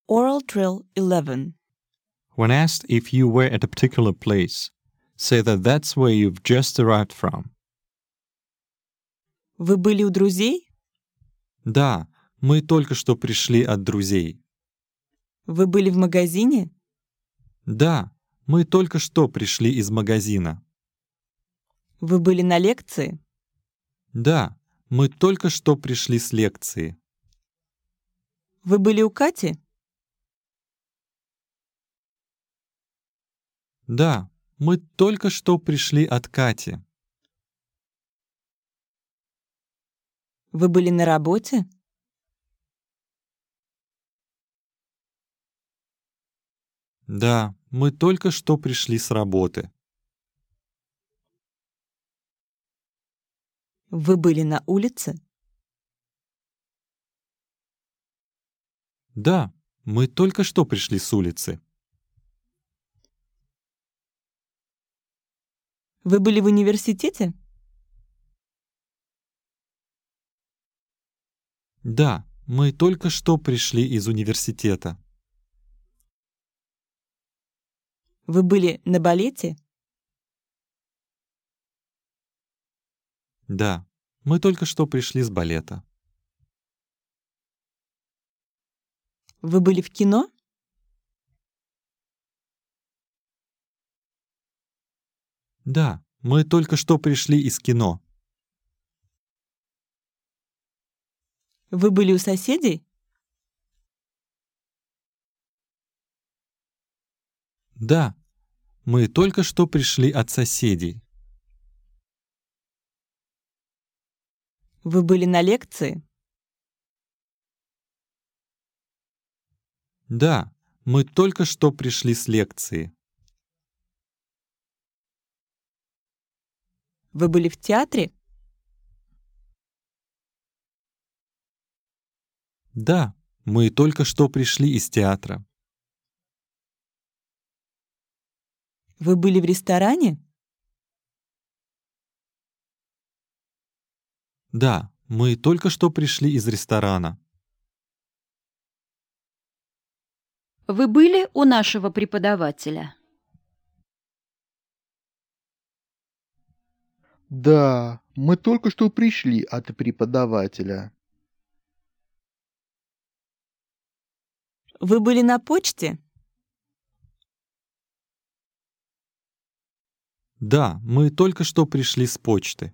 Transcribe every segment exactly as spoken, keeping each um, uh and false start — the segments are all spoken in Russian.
Oral Drill eleven. When asked if you were at a particular place, say that that's where you've just arrived from. Вы были у друзей? Да, мы только что пришли от друзей. Вы были в магазине? Да, мы только что пришли из магазина. Вы были на лекции? Да, мы только что пришли с лекции. Вы были у Кати? Да, мы только что пришли от Кати. Вы были на работе? Да, мы только что пришли с работы. Вы были на улице? Да, мы только что пришли с улицы. Вы были в университете? Да, мы только что пришли из университета. Вы были на балете? Да, мы только что пришли с балета. Вы были в кино? Да, мы только что пришли из кино. Вы были у соседей? Да, мы только что пришли от соседей. Вы были на лекции? Да, мы только что пришли с лекции. Вы были в театре? Да, мы только что пришли из театра. Вы были в ресторане? Да, мы только что пришли из ресторана. Вы были у нашего преподавателя? Да, мы только что пришли от преподавателя. Вы были на почте? Да, мы только что пришли с почты.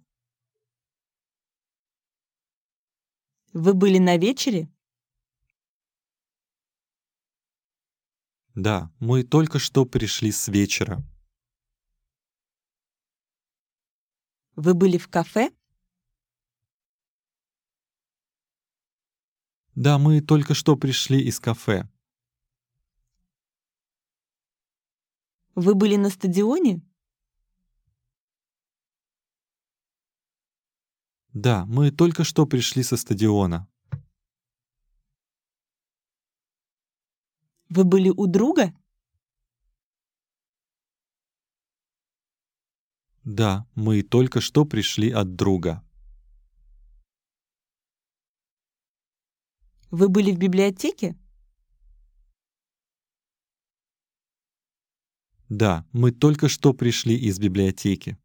Вы были на вечере? Да, мы только что пришли с вечера. Вы были в кафе? Да, мы только что пришли из кафе. Вы были на стадионе? Да, мы только что пришли со стадиона. Вы были у друга? Да, мы только что пришли от друга. Вы были в библиотеке? Да, мы только что пришли из библиотеки.